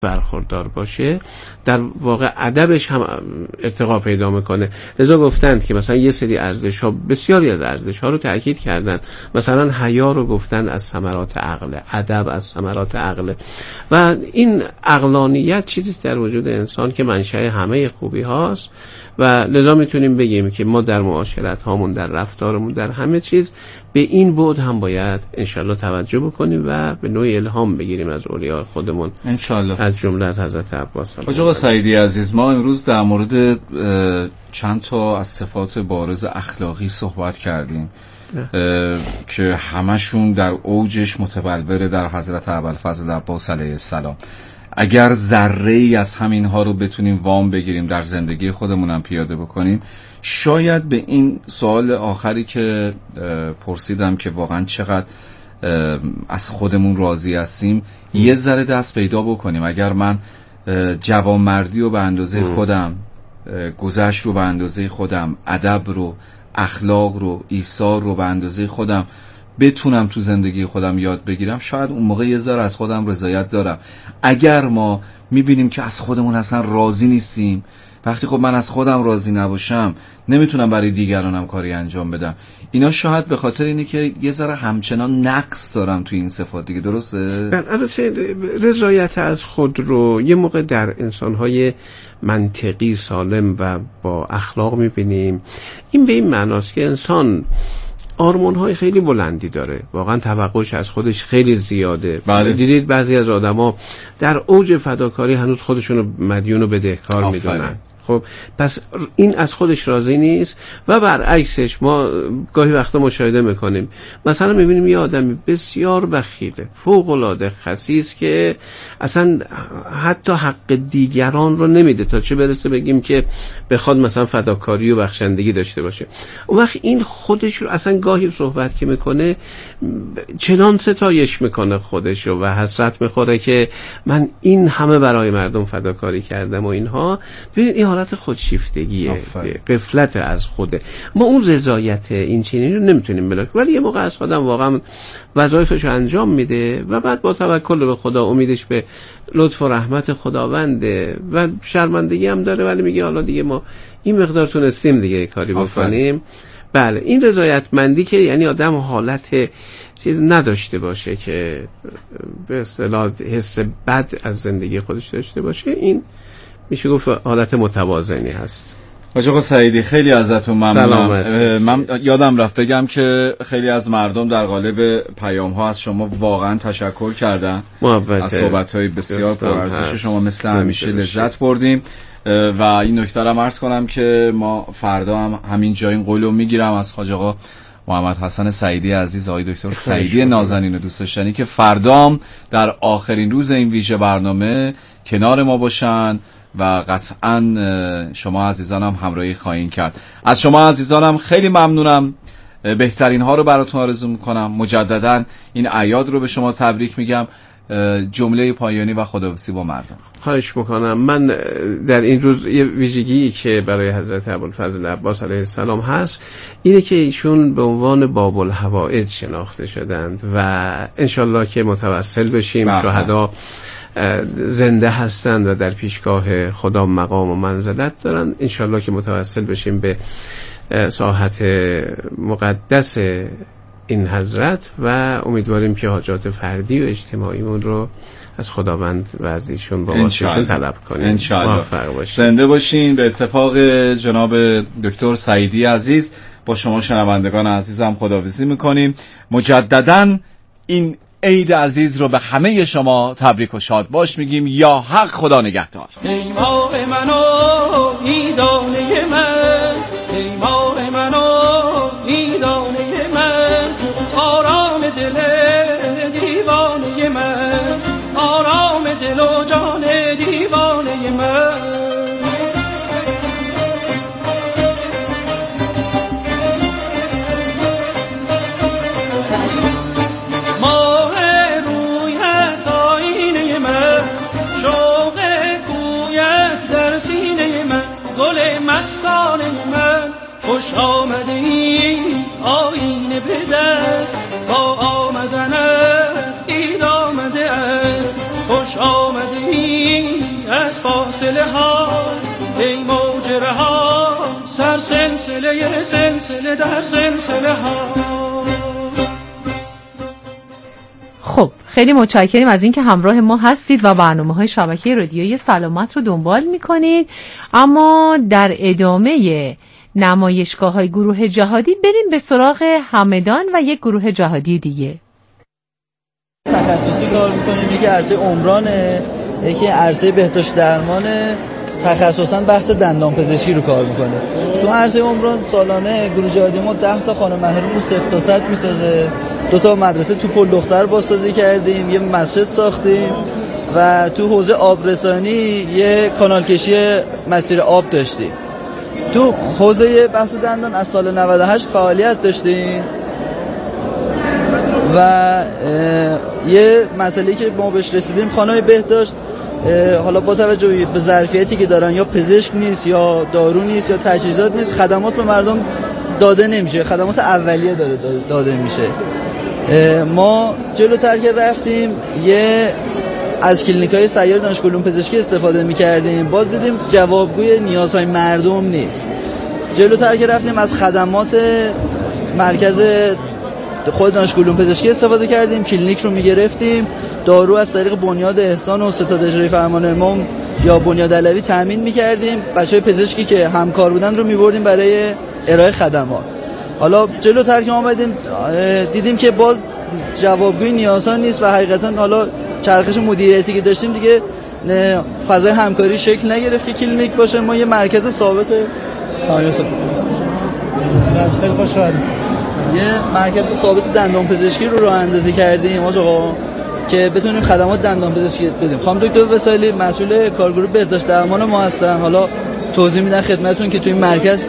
برخوردار باشه، در واقع ادبش هم ارتقا پیدا میکنه. لذا گفتند که مثلا یه سری ارزش‌ها، بسیاری از ارزش‌ها رو تاکید کردن، مثلا حیا رو گفتن از ثمرات عقل، ادب از ثمرات عقل، و این عقلانیت چیزی در وجود انسان که منشأ همه خوبی هاست و لذا میتونیم بگیم که ما در معاشرت هامون، در رفتارمون، در همه چیز به این بعد هم باید انشالله توجه بکنیم و به نوعی الهام بگیریم از اولیاء خودمون انشالله، از جمله از حضرت عباس. آقا سعیدی عزیز، ما امروز در مورد چند تا از صفات بارز اخلاقی صحبت کردیم که همشون در اوجش متبلوره در حضرت ابوالفضل عباس علیه السلام. اگر ذره‌ای از همین ها رو بتونیم وام بگیریم در زندگی خودمونم پیاده بکنیم، شاید به این سوال آخری که پرسیدم که واقعا چقدر از خودمون راضی هستیم یه ذره دست پیدا بکنیم. اگر من جوانمردی رو به اندازه خودم، گذشت رو به اندازه خودم، ادب رو، اخلاق رو، ایثار رو به اندازه خودم بتونم تو زندگی خودم یاد بگیرم، شاید اون موقع یه ذره از خودم رضایت دارم. اگر ما میبینیم که از خودمون اصلا راضی نیستیم، وقتی خب من از خودم راضی نباشم نمیتونم برای دیگرانم کاری انجام بدم، اینا شاید به خاطر اینه که یه ذره همچنان نقص دارم توی این صفات دیگه. درسته؟ البته رضایت از خود رو یه موقع در انسان‌های منطقی سالم و با اخلاق میبینیم. این به این معناست که انسان آرمان‌های خیلی بلندی داره، واقعا توقعش از خودش خیلی زیاده. بله. دیدید بعضی از آدما در اوج فداکاری هنوز خودشونو مدیون و بدهکار میدونن. خب پس این از خودش راضی نیست و برعکسش ما گاهی وقتا مشاهده میکنیم، مثلا میبینیم یه آدمی بسیار بخیله، فوق‌العاده خسیس که اصلا حتی حق دیگران رو نمیده، تا چه برسه بگیم که بخواد مثلا فداکاری و بخشندگی داشته باشه. اون وقت این خودش رو اصلا گاهی صحبت که میکنه چنان ستایش میکنه خودش رو و حسرت میخوره که من این همه برای مردم فداکاری کردم و اینها. ببینید این حالت خودشیفتگیه، غفلت از خوده. ما اون رضایت این چنینی رو نمیتونیم بلاک، ولی یه موقع از خودم واقعا وظایفش رو انجام میده و بعد با توکل به خدا، امیدش به لطف و رحمت خداونده و شرمندگی هم داره، ولی میگه حالا دیگه ما این مقدار تونستیم دیگه کاری بکنیم. بله، این رضایتمندی که یعنی آدم حالت چیز نداشته باشه که به اصطلاح حس بد از زندگی خودش داشته باشه، این میشه گفت حالت متوازنی هست. آقا سعیدی خیلی ازتون ممنونم. من یادم رفت بگم که خیلی از مردم در قالب پیام ها از شما واقعا تشکر کردن، از صحبت های بسیار پرارزش شما مثل همیشه لذت بردیم و این نکته رو عرض کنم که ما فردا هم همین جای این قولو میگیرم از حاج آقا محمد حسن سعیدی عزیز، آقای دکتر سعیدی نازنین دوست داشتنی که فردام در آخرین روز این ویژه برنامه کنار ما باشن و قطعا شما عزیزانم همراهی خواهید کرد. از شما عزیزانم خیلی ممنونم، بهترین ها رو براتون آرزو میکنم. مجددا این اعیاد رو به شما تبریک میگم. جمله پایانی و خداحافظی با مردم. خواهش میکنم. من در این روز یه ویژگی که برای حضرت ابوالفضل عباس علیه السلام هست اینه که ایشون به عنوان باب الحوائج شناخته شدند و انشالله که متوسل بشیم. شهدا زنده هستند و در پیشگاه خدا مقام و منزلت دارن، انشالله که متوسل بشیم به ساحت مقدس این حضرت و امیدواریم که حاجات فردی و اجتماعیمون رو از خداوند و از ایشون با واسطه‌شون طلب کنیم. انشالله. زنده باشین. به اتفاق جناب دکتر سعیدی عزیز با شما شنوندگان عزیزم خداحافظی میکنیم. مجدداً این عید عزیز رو به همه شما تبریک و شاد باش میگیم. یا حق خدا نگهدار. ای ماه من و ایدانه من، ای ماه من و ایدانه من، آرام دل دیوانه من، آرام دل و جان دیوانه من. مستانه من خوش آمده ای آینه به دست، با آمدنت عید آمده است. خوش آمده ای فاصله ها ای موج رها سر سلسله سلسله در سلسله ها. خب خیلی متشکریم از اینکه همراه ما هستید و برنامه‌های شبکه رادیویی سلامت رو دنبال می‌کنید. اما در ادامه نمایشگاه‌های گروه جهادی بریم به سراغ همدان و یک گروه جهادی دیگه. تخصصی کار می‌کنیم، یکی عرصه عمرانه، یکی عرصه بهداشت درمانه، تخصصاً بحث دندان پزشکی رو کار می‌کنه. تو عرصه عمران سالانه گروه جهادی ما 10 تا خانه محروم رو 0 تا 100 می‌سازه. 2 تا مدرسه تو پل دختر بازسازی کردیم، یه مسجد ساختیم و تو حوزه آبرسانی یه کانال کشی مسیر آب داشتیم. تو حوزه بحث دندان از سال 98 فعالیت داشتیم و یه مسئله‌ای که ما بهش رسیدیم خانه‌های بهداشت حالا با توجه به ظرفیتی که دارن یا پزشک نیست یا دارو نیست یا تجهیزات نیست، خدمات به مردم داده نمیشه، خدمات اولیه داده میشه. ما جلوتر که رفتیم یه از کلینیک‌های سیار دانشگاه علوم پزشکی استفاده می‌کردیم، باز دیدیم جوابگوی نیازهای مردم نیست. جلوتر که رفتیم از خدمات مرکز خود دانشگاه علوم پزشکی استفاده کردیم، کلینیک رو می‌گرفتیم، دارو از طریق بنیاد احسان و ستاد اجرایی فرمان امام یا بنیاد علوی تامین می‌کردیم، بچه‌های پزشکی که همکار بودن رو می‌بردیم برای ارائه خدمات. حالا جلوتر که آمدیم دیدیم که باز جوابگوی نیازها نیست و حقیقتاً حالا چرخش مدیریتی که داشتیم دیگه فضای همکاری شکل نگرفت که کلینیک باشه. ما یه مرکز ثابت یه مرکز ثابت دندان پزشکی رو راه اندازی کردیم آقا که بتونیم خدمات دندان پزشکی بدیم. خانم دکتر وسایلی مسئول کارگروه بهداشت درمان ما هستن، حالا توضیح میدن خدمتتون که تو این مرکز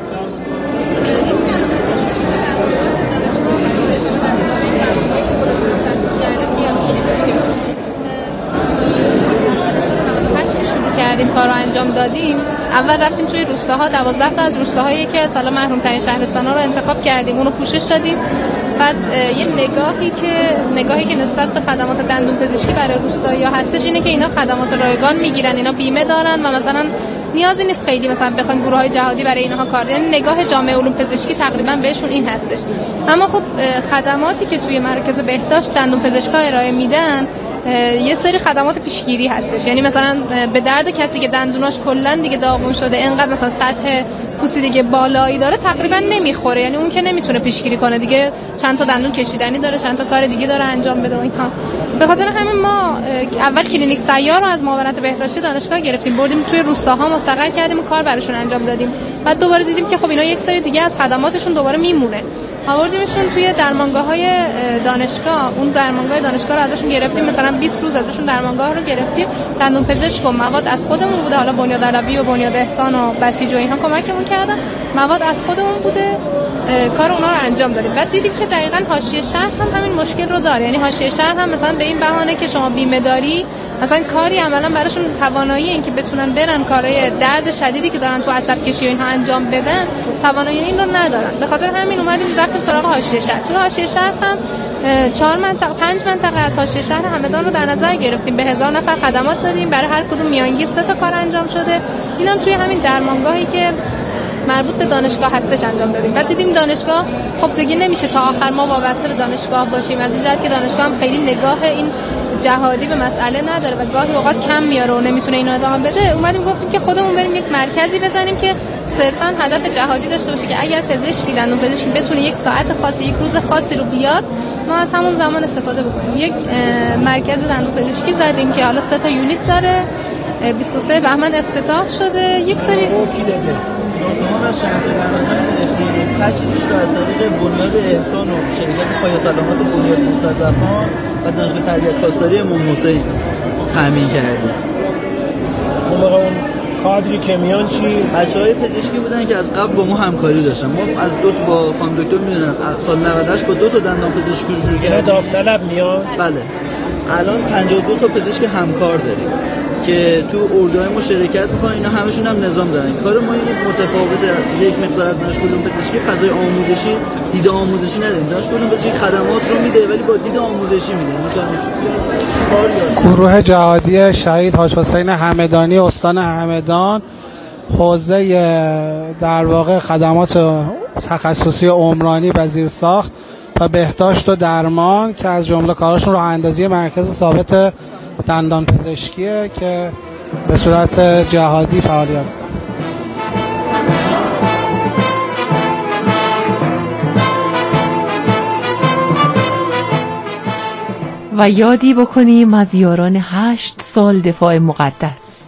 کار رو انجام دادیم. اول رفتیم توی روستاها، 12 تا از روستاهایی که سالا محروم ترین شهرستان‌ها رو انتخاب کردیم، اونو پوشش دادیم. بعد یه نگاهی که نسبت به خدمات دندون پزشکی برای روستایی‌ها هستش اینه که اینا خدمات رایگان میگیرن، اینا بیمه دارن و مثلا نیازی نیست خیلی مثلا بخوایم گروه‌های جهادی برای اینها کار، یعنی نگاه جامعه علوم پزشکی تقریبا بهشون این هستش. اما خب خدماتی که توی مرکز بهداشت دندون پزشکا ارائه میدن یه سری خدمات پیشگیری هستش، یعنی مثلا به درد کسی که دندوناش کلا دیگه داغون شده، اینقدر مثلا سطح پوسیدگی بالایی داره تقریبا نمیخوره، یعنی اون که نمیتونه پیشگیری کنه دیگه، چند تا دندون کشیدنی داره، چند تا کار دیگه داره انجام بده و اینها. به خاطر همین ما اول کلینیک سیار رو از معاونت بهداشتی دانشگاه گرفتیم، بردیم توی روستاها مستقر کردیم و کار براشون انجام دادیم. بعد دوباره دیدیم که خب اینا یک سری دیگه از خدماتشون دوباره میمونه، آوردیمشون توی درمانگاه‌های دانشگاه. اون درمانگاه دانشگاه رو ازشون گرفتیم، مثلا 20 روز ازشون درمانگاه رو گرفتیم. دندون پزشک و مواد از خودمون بوده، حالا بنیاد علوی و بنیاد احسان و بسیج و اینها کمکمون کردن، مواد از خودمون بوده، کار اونا رو انجام دادیم. بعد دیدیم که دقیقاً حاشیه شهر هم همین مشکل رو داره، یعنی حاشیه شهر هم مثلا به این بهانه که شما بیمه داری مثلا کاری عملاً براشون توانایی این که بتونن برن کارهای درد شدیدی که دارن تو عصب کشی و اینها انجام بدن، توانایی این رو ندارن. به خاطر همین اومدیم رفتیم سراغ حاشیه شهر. تو حاشیه شهر هم 5 منطقه از حاشیه شهر همدان رو در نظر گرفتیم، به 1000 نفر خدمات دادیم، برای هر کدوم میانگین 3 تا کار انجام شده. اینم توی همین درمانگاهی که مربوط به دانشگاه هستش انجام دادیم. بعد دیدیم دانشگاه خب دیگه نمیشه تا آخر ما وابسته به دانشگاه باشیم، از این جهت که دانشگاه هم خیلی نگاه این جهادی به مسئله نداره و گاهی اوقات کم میاره و نمیتونه اینو ادامه بده. اومدیم گفتیم که خودمون بریم یک مرکزی بزنیم که صرفا هدف جهادی داشته باشه که اگر پزشکی دندون پزشکی بتونه یک ساعت خاصی، یک روز خاصی رو بیاد، ما از همون زمان استفاده بکنیم. یک مرکز دندون پزشکی زدیم که حالا 3 تا یونیت داره، 23 بهمن افتتاح شده. یک سری ساختمان از شهر برنامه گرفتیم، تجهیزش رو از طریق بنیاد احسان و شرکت پای سلامت بنیاد مستضعفان و دانشگاه تربیت پاسداری امام حسین تامین کردیم. اون کادری که میان چی؟ بچه‌های پزشکی بودن که از قبل با ما همکاری داشتن. ما از با خانم دکتر میدونن سال 98 با 2 تا دندان پزشکی شروع کردیم. داوطلب میان؟ بله. الان 52 تا پزشک همکار داریم که تو اردوهای ما شرکت میکنن. اینا همشون هم نظام دارن. کار ما اینه متفاوته، یک مقدار از دانشگاه علوم پزشکی فضای آموزشی دید آموزشی نداریم. دانش کدوم به خدمات رو میده ولی با دید آموزشی میده. این دانشجو گروه جهادی شهید حاج حسین همدانی استان همدان حوزه در واقع خدمات تخصصی عمرانی و زیرساخت و بهداشت و درمان که از جمله کاراشون راه اندازی مرکز ثابت دندان پزشکیه که به صورت جهادی فعالیت می‌کنه. و یادی بکنیم از یاران 8 سال دفاع مقدس.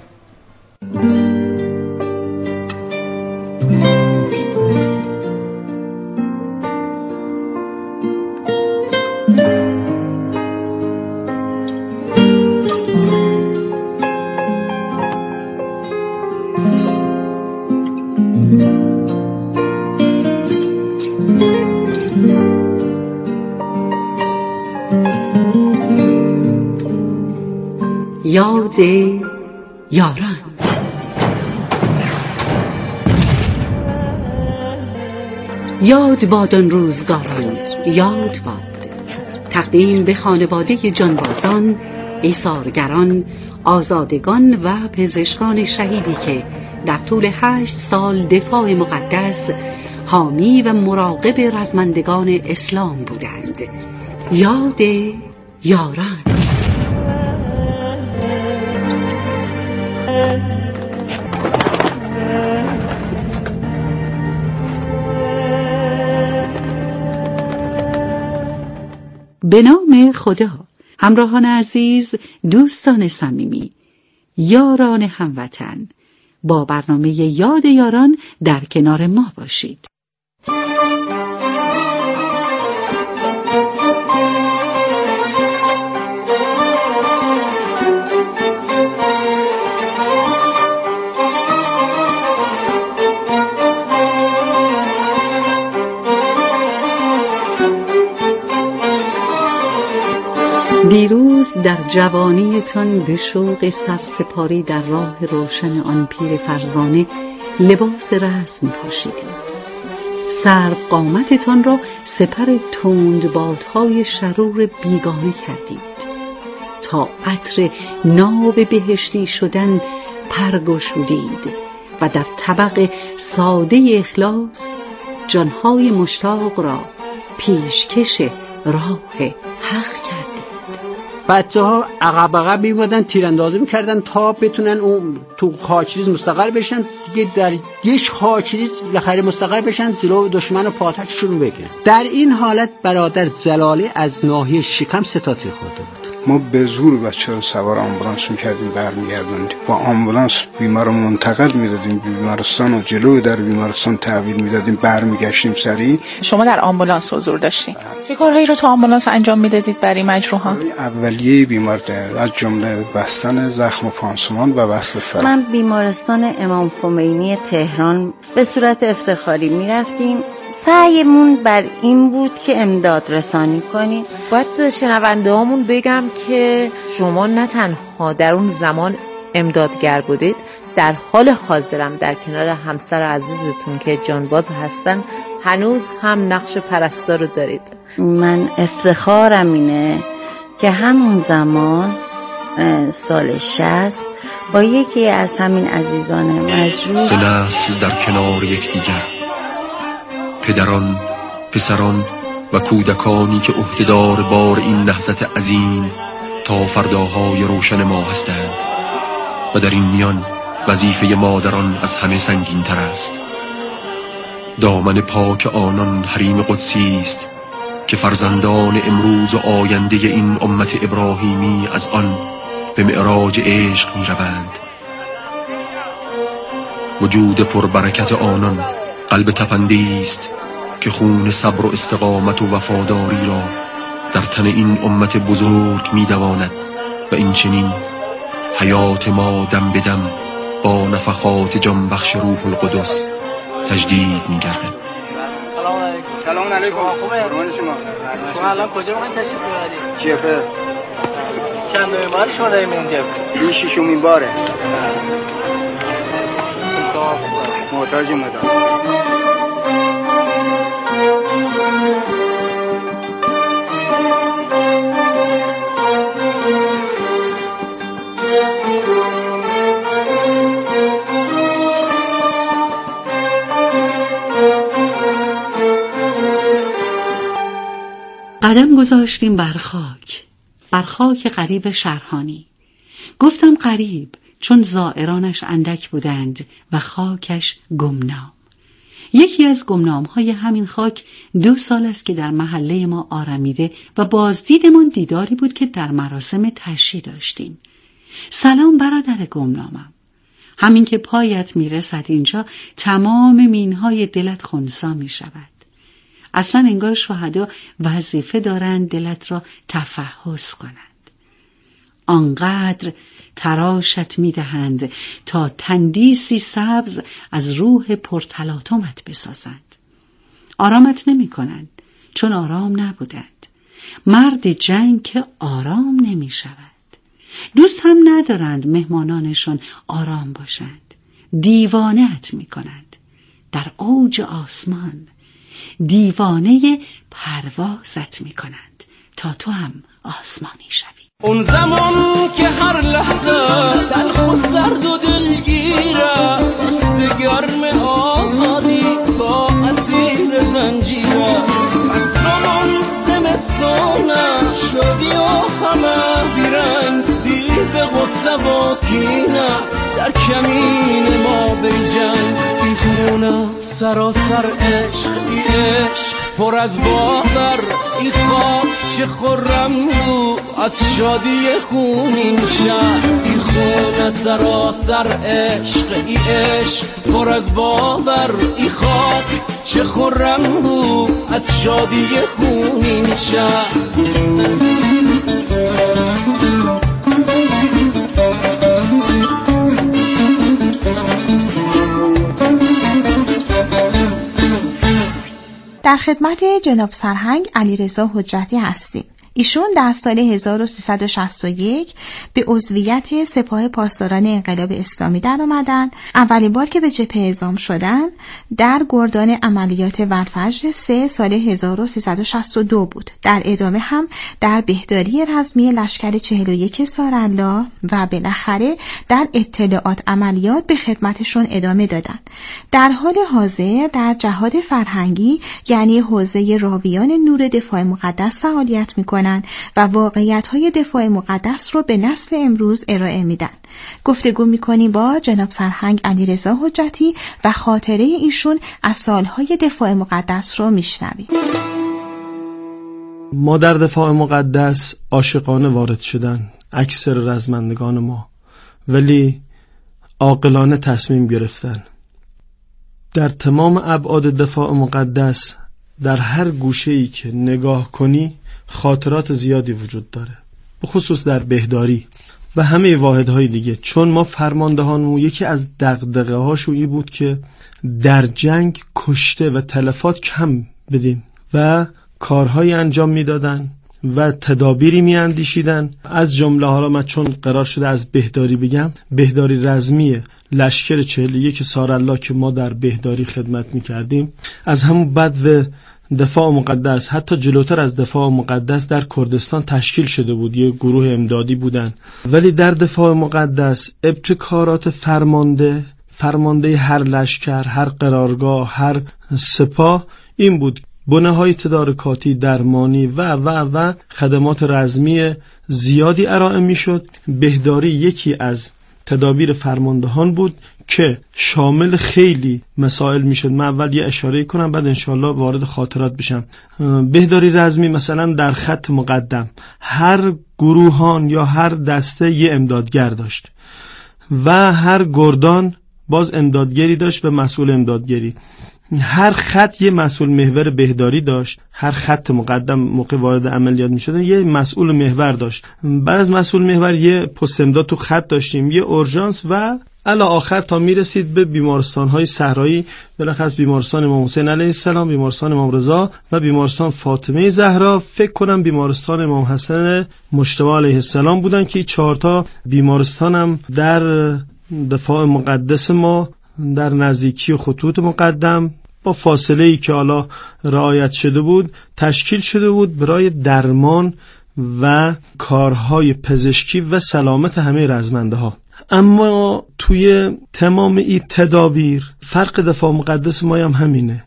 یاد یاران. یاد باد آن روزگاران، یاد باد. تقدیم به خانواده جانبازان، ایثارگران، آزادگان و پزشکان شهیدی که در طول 8 سال دفاع مقدس حامی و مراقب رزمندگان اسلام بودند. یاد یاران. به نام خدا. همراهان عزیز، دوستان صمیمی، یاران هموطن، با برنامه یاد یاران در کنار ما باشید. دیروز در جوانیتان به شوق سرسپاری در راه روشن آن پیر فرزانه لباس رسم پوشیدید. سرو قامتتان را سپر تندبادهای شرور بیگانه کردید تا عطر ناب بهشتی شدن پرگشودید و در طبق ساده اخلاص جانهای مشتاق را پیشکش راه حق کردید. بچه ها عقب میبودن، تیراندازی میکردن تا بتونن اون تو خاکریز مستقر بشن دیگه، در یک خاکریز بالاخره مستقر بشن جلو دشمن و پاتکشون رو بگیرن. در این حالت برادر جلالی از ناحیه شکم ستاتی خورده بود. ما به زور بچه رو سوار آمبولانس میکردیم برمیگردوندیم، با آمبولانس بیمار رو منتقل میدادیم بیمارستان و جلو در بیمارستان تحویل میدادیم، برمیگشتیم سریع. شما در آمبولانس حضور داشتین؟ چه کارهایی رو تو آمبولانس انجام میدادید برای مجروحان؟ اولیه بیمار از جمله بستن زخم و پانسمان و بست سر. من بیمارستان امام خمینی تهران به صورت افتخاری میرفتیم. سعیمون بر این بود که امداد رسانی کنیم. باید به شنونده هامون بگم که شما نه تنها در اون زمان امدادگر بودید، در حال حاضرم در کنار همسر عزیزتون که جانباز هستن هنوز هم نقش پرستار رو دارید. من افتخارم اینه که همون زمان سال 60 با یکی از همین عزیزان مجروح 3 نسل در کنار یکدیگر، پدران، پسران و کودکانی که عهدهدار بار این نهضت عظیم تا فرداهای روشن ما هستند و در این میان وظیفه مادران از همه سنگین تر است. دامن پاک آنان حریم قدسی است که فرزندان امروز و آینده این امت ابراهیمی از آن به معراج عشق می روند. وجود پربرکت آنان قلب تپنده‌ای است که خون صبر و استقامت و وفاداری را در تن این امت بزرگ می دواند و این چنین حیات ما دم به دم با نفخات جان بخش روح القدس تجدید می گردد. سلام علیکم. قربان شما الان کجا میخواین تشریف ببرید؟ جبهه. چند دومین بار شما داریم این جبهه؟ این 6مین باره. محتاج مدام. قدم گذاشتیم بر خاک غریب شرحانی. گفتم غریب چون زائرانش اندک بودند و خاکش گمنام. یکی از گمنام‌های همین خاک 2 سال است که در محله ما آرمیده و بازدیدمان دیداری بود که در مراسم تشییع داشتیم. سلام برادر گمنامم. همین که پایت میرسد اینجا تمام مینهای دلت خنثی می شود. اصلا انگار شهدا وظیفه دارند دلت را تفحص کنند. آنقدر تراشت میدهند تا تندیسی سبز از روح پرتلاطمت بسازند. آرامت نمی کنند چون آرام نبودند. مرد جنگ که آرام نمی شود. دوست هم ندارند مهمانانشون آرام باشند. دیوانه‌ات می کنند. در اوج آسمان دیوانه پروازت می کنند تا تو هم آسمانی شوی. اون زمان که هر لحظه تلخ و سرد و دلگیره، دست گرم آزادی با اسیر زنجیره، فصلمون زمستانه شدی و همه بیرنگ، دیر به غصه و کینه در کمین ما بجنگ. این خونه سراسر عشق، ای عشق پر از باور، این خاک چه خرم بود از شادی خونین شهر. این خونه سراسر عشق، ای عشق پر از باور، این خاک چه خرم بود از شادی خونین شهر. در خدمت جناب سرهنگ علیرضا حجتی هستیم. ایشون در سال 1361 به عضویت سپاه پاسداران انقلاب اسلامی در آمدن. اولین بار که به جبهه اعزام شدن در گردان عملیات ولفجر 3 سال 1362 بود. در ادامه هم در بهداری رزمی لشکر 41 سارالله و بالاخره در اطلاعات عملیات به خدمتشون ادامه دادن. در حال حاضر در جهاد فرهنگی یعنی حوزه راویان نور دفاع مقدس فعالیت میکنن و واقعیت‌های دفاع مقدس رو به نسل امروز ارائه میدن. گفتگو میکنیم با جناب سرهنگ علیرضا حجتی و خاطره ایشون از سالهای دفاع مقدس رو میشنویم. ما در دفاع مقدس عاشقانه وارد شدن اکثر رزمندگان ما، ولی عاقلانه تصمیم گرفتن. در تمام ابعاد دفاع مقدس در هر گوشه‌ای که نگاه کنی خاطرات زیادی وجود داره، به خصوص در بهداری و همه واحدهای دیگه. چون ما فرماندهانمون یکی از دغدغه هاشو این بود که در جنگ کشته و تلفات کم بدیم و کارهای انجام میدادن و تدابیری میاندیشیدن. از جمله ها را من چون قرار شده از بهداری بگم، بهداری رزمی لشکر 41 سارالله که ما در بهداری خدمت میکردیم، از همون بدو دفاع مقدس حتی جلوتر از دفاع مقدس در کردستان تشکیل شده بود، یه گروه امدادی بودن. ولی در دفاع مقدس ابتکارات فرمانده هر لشکر، هر قرارگاه، هر سپاه این بود: بنه‌های تدارکاتی، درمانی و خدمات رزمی زیادی ارائه میشد. بهداری یکی از تدابیر فرماندهان بود که شامل خیلی مسائل میشد. من اول یه اشاره کنم بعد انشاءالله وارد خاطرات بشم. بهداری رزمی مثلا در خط مقدم هر گروهان یا هر دسته یه امدادگر داشت و هر گردان باز امدادگری داشت و مسئول امدادگری. هر خط یه مسئول محور بهداری داشت. هر خط مقدم موقع وارد عملیات می شدن یه مسئول محور داشت. بعد از مسئول محور یه پست امداد تو خط داشتیم، یه اورژانس و الی آخر تا می رسید به بیمارستان‌های صحرایی، بالاخص بیمارستان امام حسین علیه السلام، بیمارستان امام رضا و بیمارستان فاطمه زهرا. فکر کنم بیمارستان امام حسن مجتبی علیه السلام بودن که 4 تا بیمارستان هم در دفاع مقدس ما در نزدیکی خطوط مقدم با فاصله‌ای که حالا رعایت شده بود تشکیل شده بود برای درمان و کارهای پزشکی و سلامت همه رزمنده ها. اما توی تمام این تدابیر فرق دفاع مقدس ما هم همینه.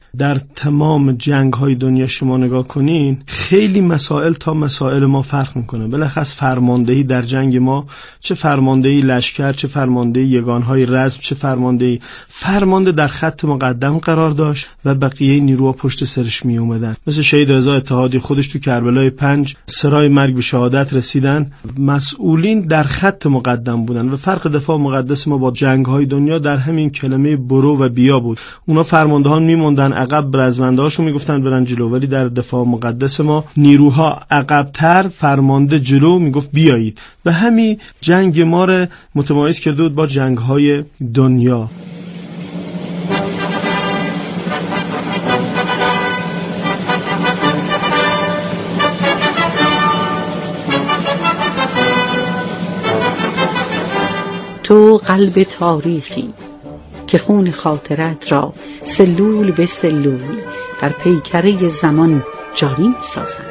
در تمام جنگ‌های دنیا شما نگاه کنین خیلی مسائل تا مسائل ما فرق میکنه. بالاخص فرماندهی در جنگ ما، چه فرماندهی لشکر، چه فرماندهی یگانهای رزم، چه فرمانده در خط مقدم قرار داشت و بقیه نیروها پشت سرش می اومدن. مثل شهید رضا اتحادی خودش تو کربلای 5 سرای مرگ به شهادت رسیدن. مسئولین در خط مقدم بودن و فرق دفاع مقدس ما با جنگ‌های دنیا در همین کلمه برو و بیا بود. اونا فرماندهان میموندن عقب، رزمنده‌هاشون میگفتن برن جلو، ولی در دفاع مقدس ما نیروها عقب‌تر، فرمانده جلو میگفت بیایید. و همین جنگ ما رو متمایز کرده بود با جنگ‌های دنیا. تو قلب تاریخی که خون خاطرت را سلول به سلول در پیکره زمان جاری می‌سازند.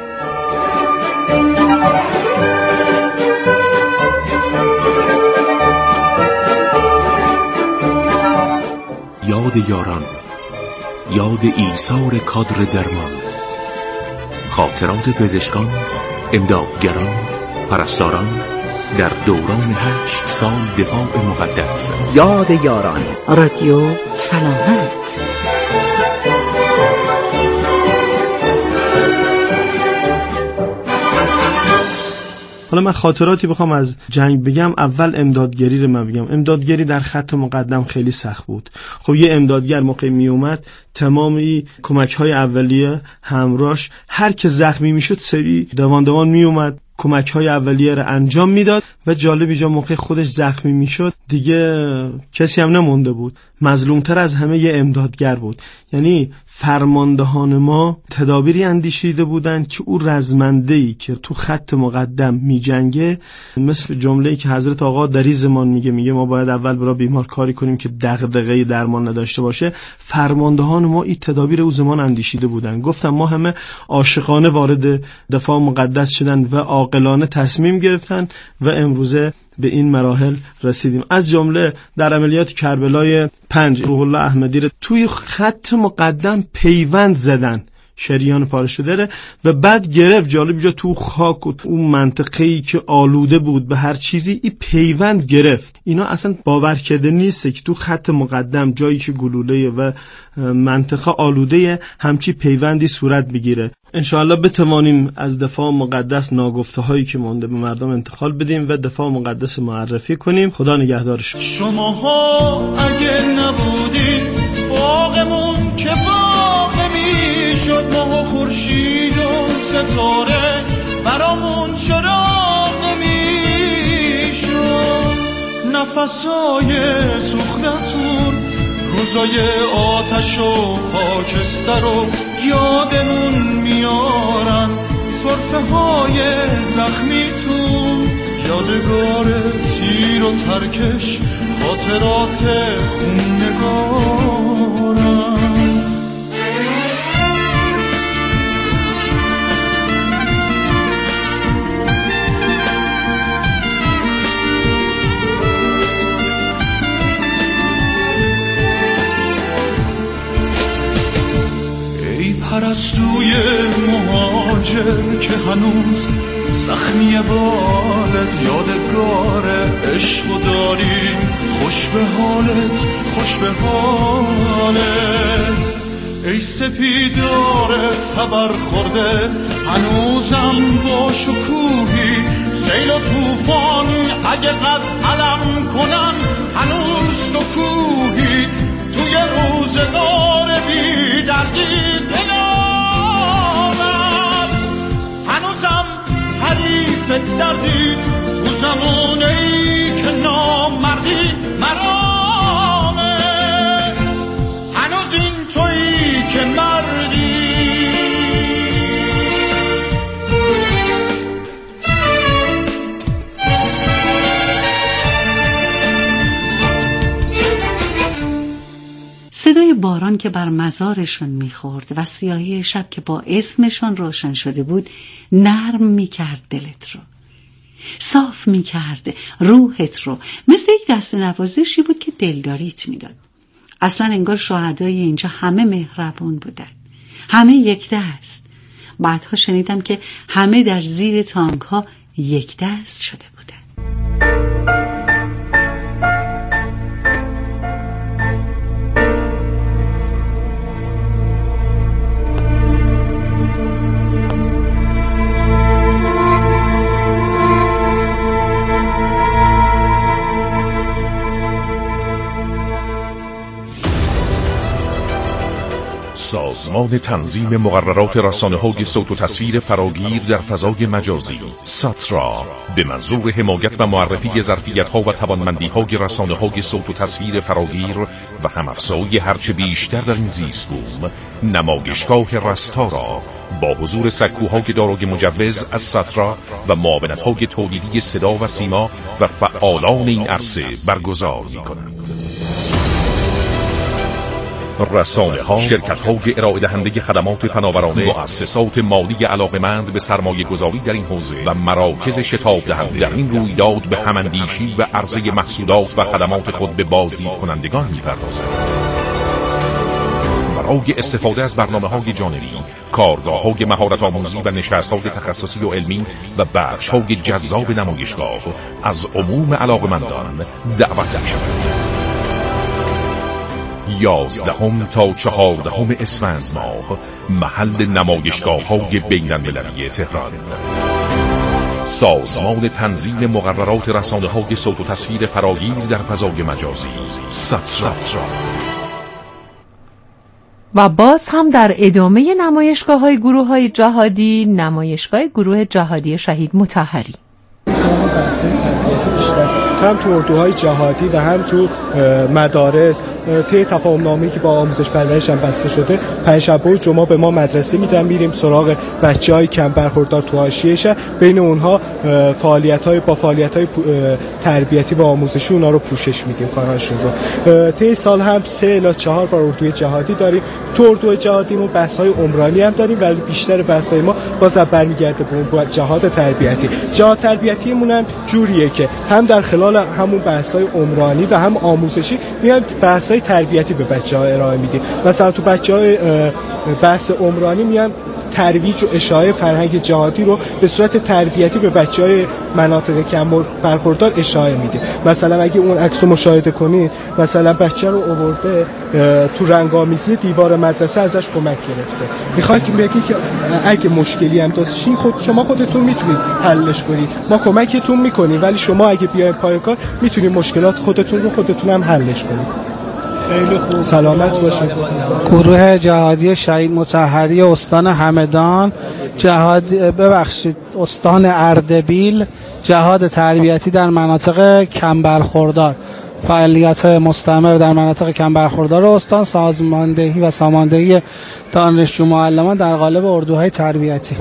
یاد یاران، یاد ایثار کادر درمان، خاطرات پزشکان، امدادگران، پرستاران در دوران 8 سال دفاع مقدس. یاد یاران، رادیو سلامت. حالا من خاطراتی بخوام از جنگ بگم، اول امدادگری رو من بگم. امدادگری در خط مقدم خیلی سخت بود. خب یه امدادگر موقع می اومد تمامی کمک‌های اولیه همراهش، هر که زخمی میشد سری دوان می اومد کمک‌های اولیه رو انجام میداد و جالب جا موقع خودش زخمی میشد دیگه کسی هم نمونده بود. مظلومتر از همه یه امدادگر بود. یعنی فرماندهان ما تدابیری اندیشیده بودند که او رزمنده‌ای که تو خط مقدم میجنگه، مثل جمله‌ای که حضرت آقا در این زمان میگه ما باید اول برای بیمار کاری کنیم که دغدغه درمان نداشته باشه. فرماندهان ما این تدابیر او زمان اندیشیده بودند. گفتم ما همه عاشقانه وارد دفاع مقدس شدن و عاقلانه تصمیم گرفتن و امروزه به این مراحل رسیدیم. از جمله در عملیات کربلای 5 روح الله احمدی رو توی خط مقدم پیوند زدن، شریان پاره شده و بعد گرفت. جالب جا تو خاک و اون منطقه‌ای که آلوده بود به هر چیزی این پیوند گرفت. اینا اصلا باور کرده نیست که تو خط مقدم جایی که گلوله و منطقه آلوده همچی پیوندی صورت بگیره. انشاءالله بتوانیم از دفاع مقدس ناگفته هایی که مونده به مردم انتقال بدیم و دفاع مقدس معرفی کنیم. خدا نگهدارش. شماها اگه نبودید باغمون که باغ نمیشد، ماه و خورشید و ستاره برامون چراغ نمیشد. نفسای سوختتون، روزای آتش و خاکستر رو یادمون میارن، سرفه های زخمیتون یادگار تیر و ترکش، خاطرات خونگارن. پرستوی مهاجر که هنوز زخمی بالت، یادگار عشق و داری، خوش به حالت، خوش به حالت. ای سپیدار تبر خورده هنوزم با شکوهی، سیل و توفان اگه قد علم کنن هنوز سکوهی، توی روزگار بی دردی دردی، تو زمانه‌ای که نامردی مرامه، هنوز این تویی که مردی. صدای باران که بر مزارشون میخورد و سیاهی شب که با اسمشون روشن شده بود نرم میکرد دلت رو، صاف میکرد روحت رو، مثل یک دست نوازشی بود که دلداریت میداد. اصلا انگار شهدای اینجا همه مهربون بودن، همه یک دست. بعدها شنیدم که همه در زیر تانک ها یک دست شده بودن. سازمان تنظیم مقررات رسانه‌های صوت و تصویر فراگیر در فضای مجازی ساترا به منظور حمایت و معرفی ظرفیت‌ها و توانمندی‌های رسانه‌های صوت و تصویر فراگیر و هم‌افزایی هرچه بیشتر در این زیست‌بوم نمایشگاه رستا را با حضور سکوهای دارای مجوز از ساترا و معاونت‌های تولیدی صدا و سیما و فعالان این عرصه برگزار می‌کند. رسانه‌ها، شرکت‌های ارائه دهنده خدمات فناورانه، مؤسسات مالی علاقمند به سرمایه‌گذاری در این حوزه و مراکز شتاب دهنده در این رویداد به هماندیشی و عرضه محصولات و خدمات خود به بازدید کنندگان می‌پردازند. برای استفاده از برنامه‌های جانبی، کارگاه‌های مهارت‌آموزی و نشست‌های تخصصی و علمی و بخش‌های جذاب نمایشگاه از عموم علاقمندان دعوت می‌شود. 11 تا 14 اسفند ماه محل نمایشگاه‌های بین‌المللی تهران. سازمان تنظیم مقررات رسانه‌های صوت و تصویر فراگیر در فضای مجازی ساترا. و باز هم در ادامه نمایشگاه‌های گروه‌های جهادی، نمایشگاه گروه جهادی شهید مطهری. هم تو اردوهای جهادی و هم تو مدارس طی تفاهم‌نامه‌ای که با آموزش پرورش هم بسته شده، پنجشنبه و جمعه به ما مدرسه میدن، میریم سراغ بچه‌های کم برخوردار تو حاشیه شهر، بین اونها فعالیت‌های تربیتی و آموزشی اونها رو پوشش میدیم کارهاشون رو. طی سال هم 3 الی 4 بار اردوی جهادی داریم. تو اردوی جهادی ما بحث‌های عمرانی هم داریم ولی بیشتر بحث‌های ما باز برمیگرده به جهاد تربیتی. جهاد تربیتیمون هم جوریه که هم در خلال همون بحث‌های عمرانی و هم آموزشی میایم بحث‌های تربیتی به بچه‌ها ارائه میدیم. مثلا تو بچه‌های بحث عمرانی میایم ترویج و اشاعه فرهنگ جهادی رو به صورت تربیتی به بچه‌های مناطق کم برخوردار اشاعه میدیم. مثلا اگه اون عکسو مشاهده کنید، مثلا بچه رو آورده تو رنگامیزی دیوار مدرسه ازش کمک گرفته. میخواد که بگی که اگه مشکلی هم داشتین شما خودتون میتونید حلش کنید، ما کمکتون میکنیم، ولی شما اگه بیاید پای کار میتونید مشکلات خودتون هم حلش کنید. خیلی خوب، سلامت باشید. گروه جهادی شهید مطهری استان همدان، استان اردبیل، جهاد تربیتی در مناطق کم برخوردار، فعالیت مستمر در مناطق کم برخوردار استان، سازماندهی و ساماندهی دانشجو معلمان در قالب اردوهای تربیتی.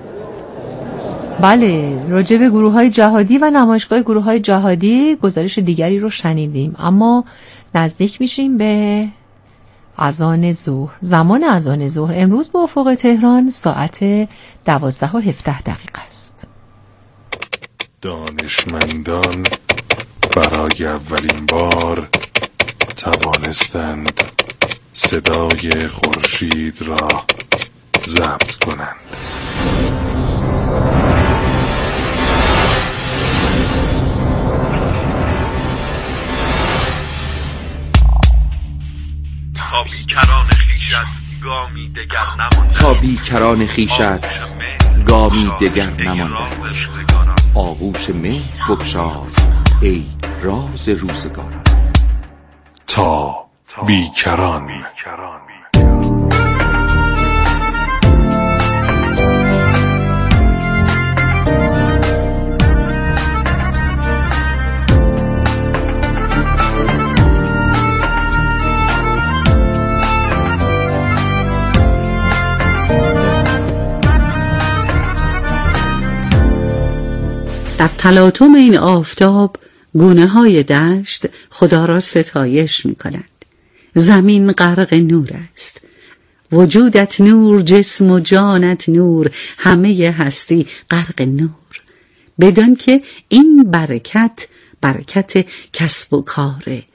بله، راجع به گروه‌های جهادی و نمایشگاه گروه‌های جهادی گزارش دیگری رو شنیدیم، اما نزدیک میشیم به اذان ظهر. زمان اذان ظهر امروز به افق تهران ساعت 12:17 است. دانشمندان برای اولین بار توانستند صدای خورشید را ضبط کنند. تا بیکران خیشت گامی دگر نمانده، آغوش مهر بگشاز ای راز روزگاران. تا بیکران. در تلاطم این آفتاب گونه های دشت خدا را ستایش می کنند. زمین غرق نور است، وجودت نور، جسم و جانت نور، همه هستی غرق نور، بدان که این برکت کسب و کار